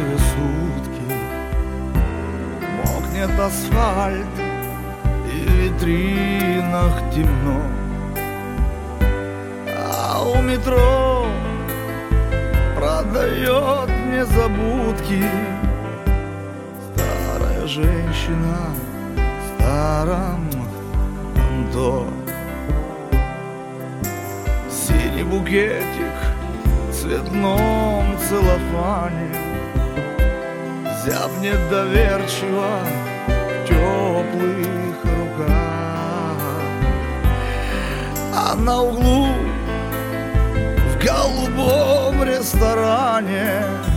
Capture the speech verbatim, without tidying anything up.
быстрые сутки. Мокнет асфальт и в витринах темно, а у метро продает незабудки старая женщина в старом пальто. Синий букетик в цветном целлофане зябнет доверчиво в теплых руках, а на углу в голубом ресторане